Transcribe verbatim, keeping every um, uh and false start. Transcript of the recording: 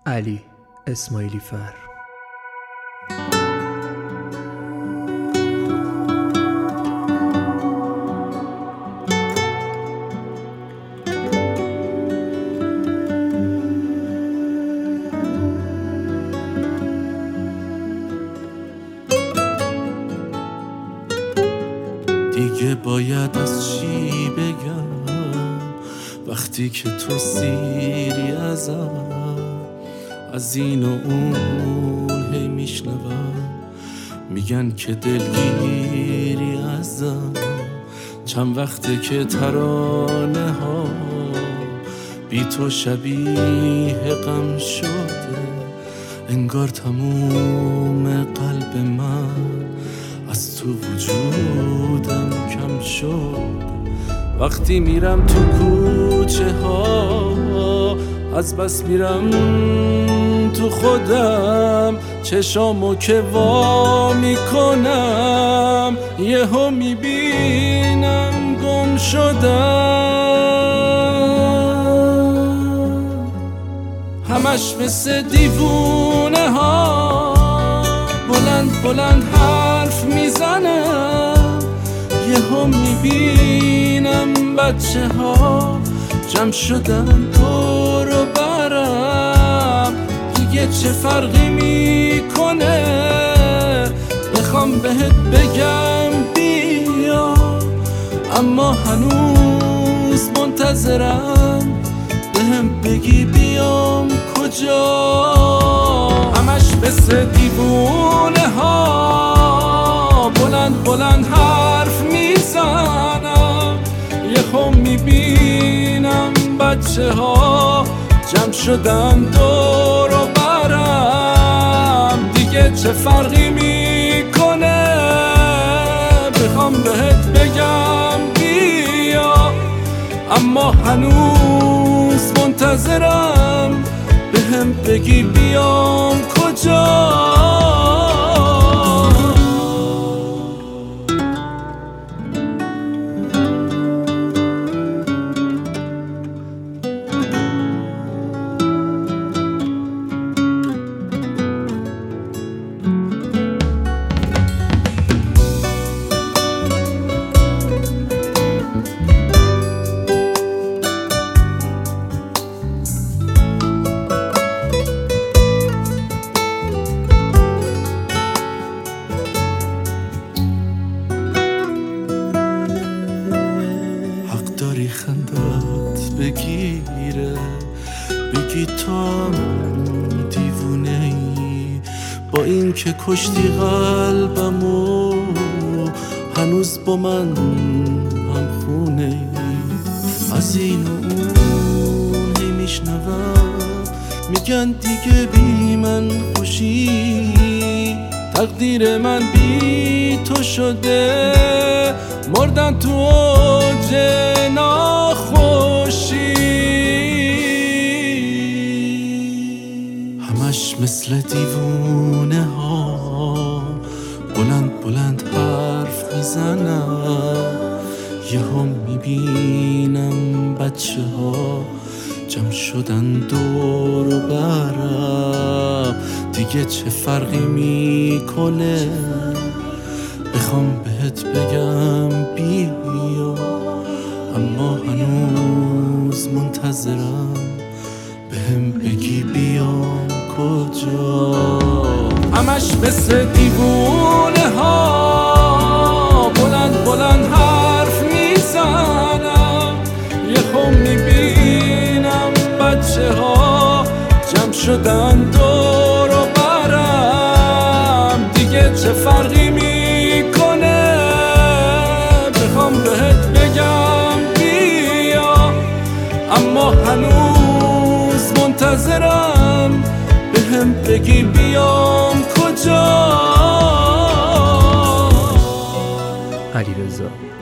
علی اسماعیلی فر. دیگه باید از چی بگم وقتی که تو سیری ازم، از این و اون هی میشنوم میگن که دلگیری ازم. چند وقته که ترانه ها بی تو شبیه غم شده، انگار تموم قلب من از تو وجودم کم شد. وقتی میرم تو کوچه ها از بس میرم تو خودم، چشامو که وا میکنم یهو میبینم گم شدم. همش مثل دیوونه ها بلند بلند حرف میزنم، یهو میبینم بچه ها جمع شدن دور و برم. دیگه چه فرقی میکنه بخوام بهت بگم بیا، اما هنوز منتظرم بهم بگی بیام کجا. همش مثل دیوونه ها بلند بلند حرف میزنم، یهو میبینم بچه ها جمع شدن دور و برم. دیگه چه فرقی میکنه بخوام بهت بگم بیا، اما هنوز منتظرم بهم بگی بیام کجا. خندت بگیره بگی تا دیوونه ای، با این که کشتی قلبمو هنوز با من هم خونه ای. از این و اون هی میشنوم میگن دیگه بی من خوشی، تقدیر من بی تو شده، مردن تو اوج ناخوشی. همش مثل دیوونه ها بلند بلند حرف میزنم، یهو میبینم بچه ها جمع شدن دور و برم. دیگه چه فرقی میکنه بخوام بهت بگم بیا، اما هنوز منتظرم بهم بگی بیام کجا. همش مثل دیوونه ها بلند بلند حرف میزنم، یهو میبینم بچه ها جمع شدن دور و برم. دیگه چه فرقی میکنه بخوام بهت بگم بیا، اما هنوز منتظرم بهم بگی بیام کجا. علیرضا